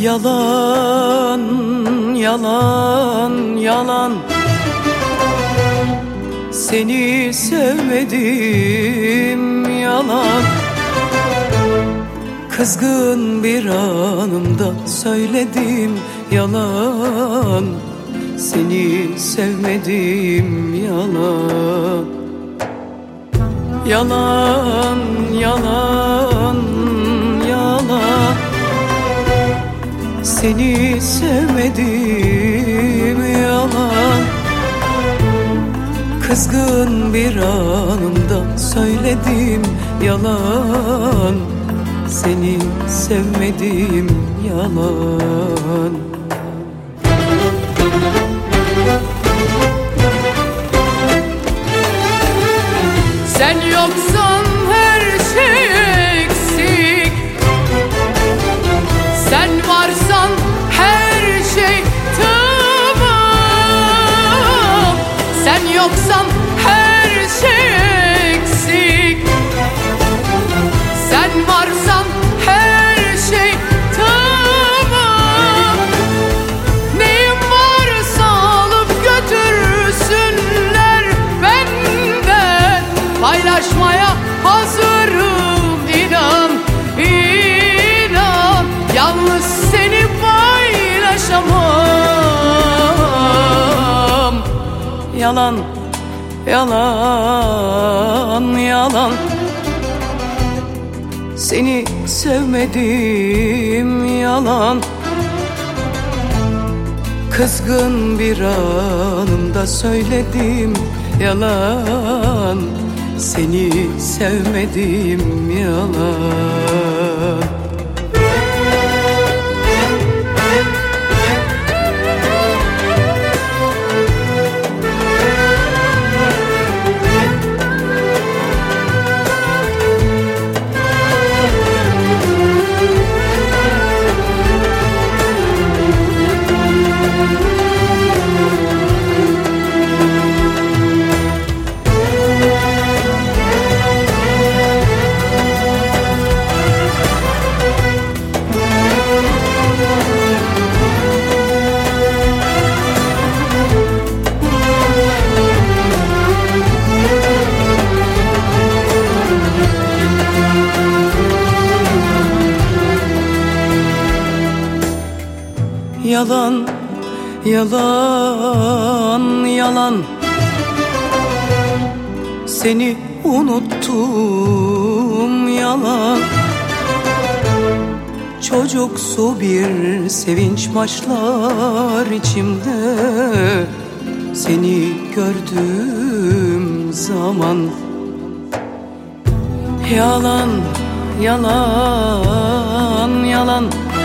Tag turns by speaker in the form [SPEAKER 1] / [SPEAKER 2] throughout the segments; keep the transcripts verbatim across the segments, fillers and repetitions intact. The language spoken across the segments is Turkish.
[SPEAKER 1] Yalan, yalan, yalan. Seni sevmedim, yalan. Kızgın bir anımda söyledim, yalan. Seni sevmedim, yalan. Yalan, yalan, yalan. Seni sevmedim, yalan. Kızgın bir anımda söyledim, yalan. Seni sevmedim, yalan.
[SPEAKER 2] Sen yoksan her şey eksik, sen varsan her şey tamam. Sen yoksan her şey eksik, sen varsan her şey tamam. Neyim varsa alıp götürsünler benden, paylaşmaya hazırım, inan, inan. Yalnız seni paylaşamam.
[SPEAKER 1] Yalan, yalan, yalan. Seni sevmedim, yalan. Kızgın bir anımda söyledim, yalan. Seni sevmedim, yalan. Yalan, yalan, yalan. Seni unuttum, yalan. Çocuksu bir sevinç başlar içimde, seni gördüğüm zaman. Yalan, yalan, yalan.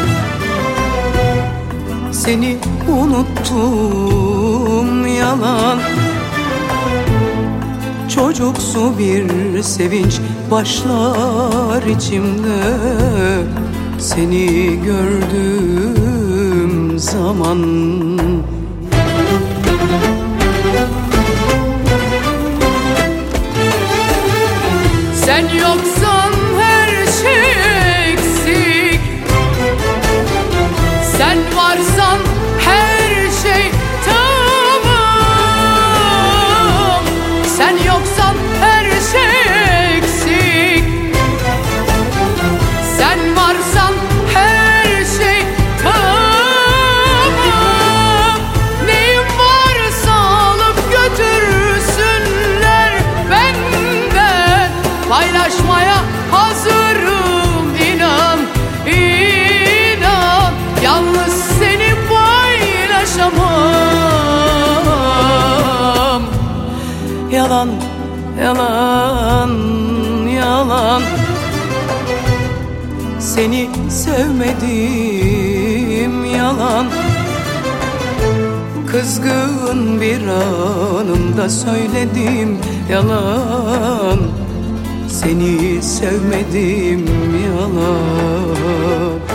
[SPEAKER 1] Seni unuttum, yalan. Çocuksu bir sevinç başlar içimde, seni gördüğüm zaman.
[SPEAKER 2] Sen yoksan her şey eksik, sen varsan her şey tamam. Sen yoksan her şey eksik, sen varsan her şey tamam. Neyim varsa alıp götürsünler benden, paylaşmaya hazırım, inan, inan. Yalnız seni paylaşamam.
[SPEAKER 1] Yalan, yalan, yalan. Seni sevmedim, yalan. Kızgın bir anımda söyledim, yalan. Seni sevmedim, yalan.